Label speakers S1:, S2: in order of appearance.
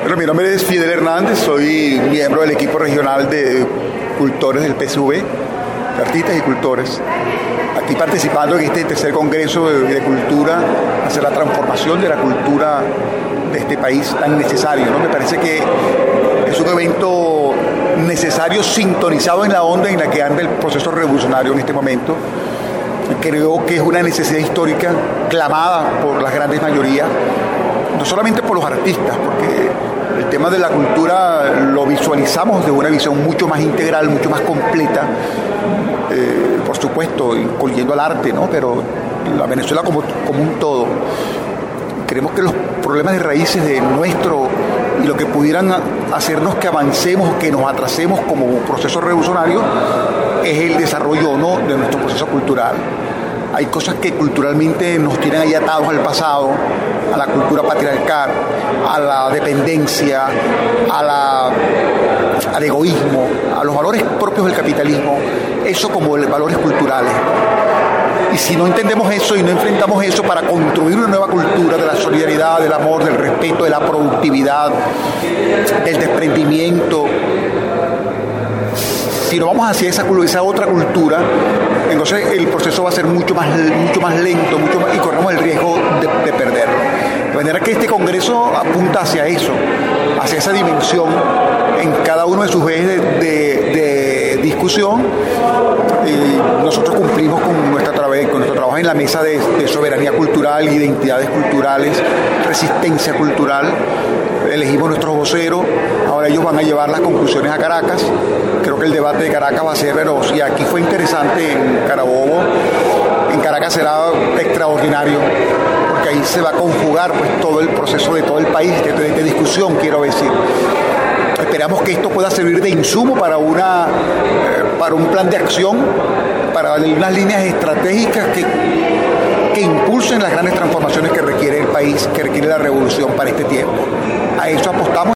S1: Bueno, mi nombre es Fidel Hernández, soy miembro del equipo regional de cultores del PSV, de artistas y cultores. Aquí participando en este tercer congreso de cultura, hacer la transformación de la cultura de este país tan necesario, ¿no? Me parece que es un evento necesario, sintonizado en la onda en la que anda el proceso revolucionario en este momento. Creo que es una necesidad histórica clamada por las grandes mayorías, no solamente por los artistas, porque el tema de la cultura lo visualizamos de una visión mucho más integral, mucho más completa, por supuesto, incluyendo al arte, ¿no? Pero la Venezuela como un todo. Creemos que los problemas de raíces de nuestro y lo que pudieran hacernos que avancemos, que nos atrasemos como proceso revolucionario, es el desarrollo, ¿no?, de nuestro proceso cultural. Hay cosas que culturalmente nos tienen ahí atados al pasado, a la cultura patriarcal, a la dependencia, al egoísmo, a los valores propios del capitalismo, eso como valores culturales. Y si no entendemos eso y no enfrentamos eso para construir una nueva cultura de la solidaridad, del amor, del respeto, de la productividad, del desprendimiento, si no vamos hacia esa otra cultura, entonces el proceso va a ser mucho más lento, y corremos el riesgo de perderlo. De manera que este congreso apunta hacia eso, hacia esa dimensión en cada uno de sus ejes de discusión. Y nosotros cumplimos con nuestro trabajo en la mesa de soberanía cultural, identidades culturales, resistencia cultural. Elegimos nuestros voceros, ahora ellos van a llevar las conclusiones a Caracas. Creo que el debate de Caracas va a ser veloz, y aquí fue interesante en Carabobo. En Caracas será extraordinario, porque ahí se va a conjugar pues todo el proceso de todo el país, de discusión, quiero decir. Esperamos que esto pueda servir de insumo para un plan de acción, para unas líneas estratégicas que impulsen las grandes transformaciones que requiere el país, que requiere la revolución para este tiempo. A eso apostamos.